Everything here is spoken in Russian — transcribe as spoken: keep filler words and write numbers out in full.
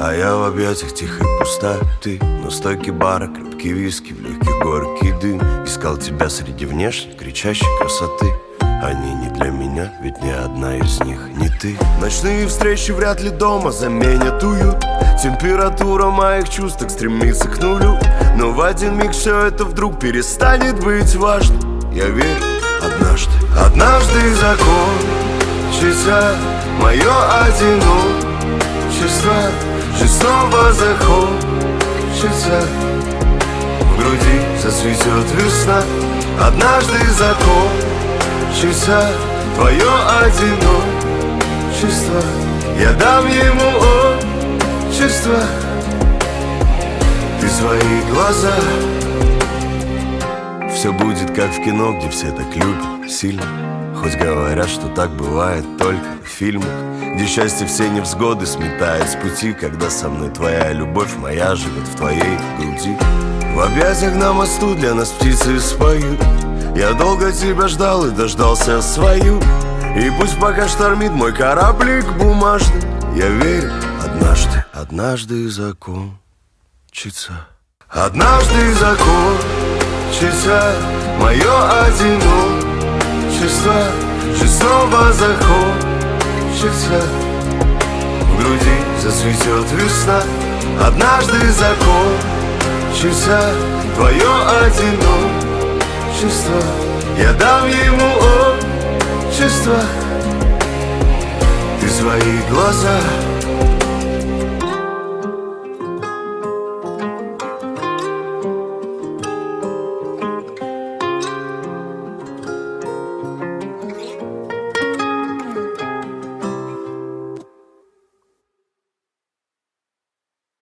А я в объятиях тихой пустоты. Но стойки бара, крепкий виски, в легкий горький дым. Искал тебя среди внешней кричащей красоты. Они не для меня, ведь ни одна из них не ты. Ночные встречи вряд ли дома заменят уют. Температура моих чувств так стремится к нулю. Но в один миг все это вдруг перестанет быть важным. Я верю, однажды, однажды закончится мое одиночество. Жизнь снова захочется, в груди зацветет весна. Однажды закончится твое одиночество. Я дам ему отчество. Ты свои глаза. Все будет как в кино, где все так любят сильно. Хоть говорят, что так бывает только в фильмах, где счастье все невзгоды сметает с пути. Когда со мной твоя любовь моя живет в твоей груди. В объятиях на мосту для нас птицы споют. Я долго тебя ждал и дождался свою. И пусть пока штормит мой кораблик бумажный, я верю, однажды, однажды закончится. Однажды закончится мое одиночество. Жизнь снова захочется, в груди зацветет весна. Однажды закончится твое одиночество. Я дам ему отчество. Ты свои глаза.